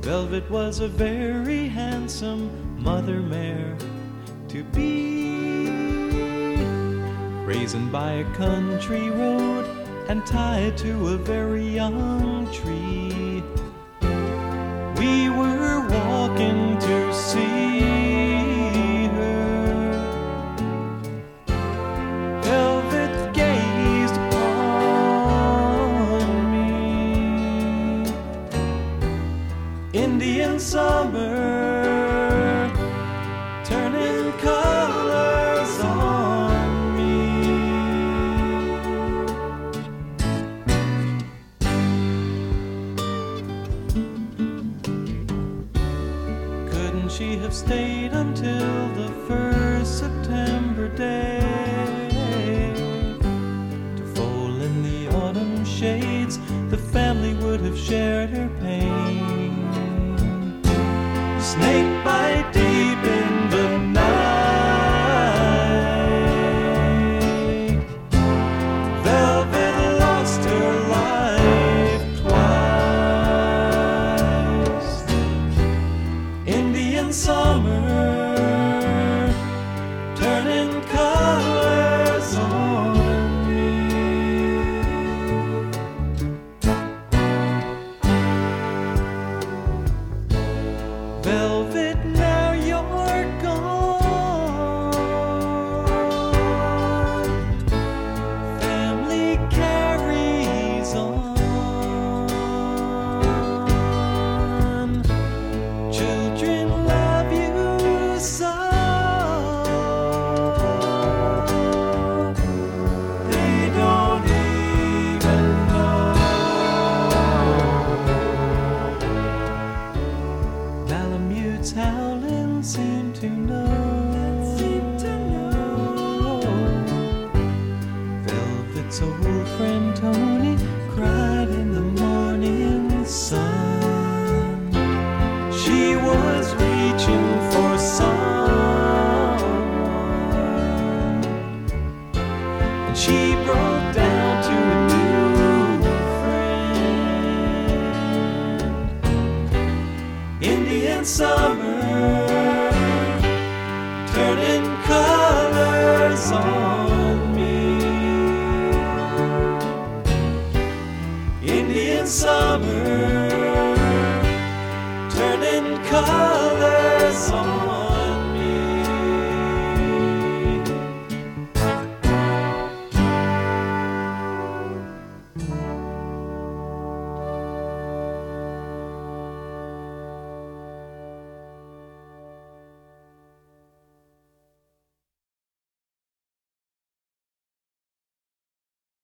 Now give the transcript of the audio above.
Velvet was a very handsome mother mare to be, brazen by a country road and tied to a very young tree. We were walking to see her. Velvet gazed upon me. Indian summer turning colors on me. Couldn't she have stayed until the first September day to fold in the autumn shades? The family would have shared her pain. Snake bite deep in the night. Velvet lost her life twice. Indian summer turning colors on me. Velvet, now you're gone. Family carries on. Children love you so. They don't even know. Malamutes howling seem to know. Velvet's old friend Tony cried in the morning sun. She was reaching for someone, and she broke down to a new friend. Indian summer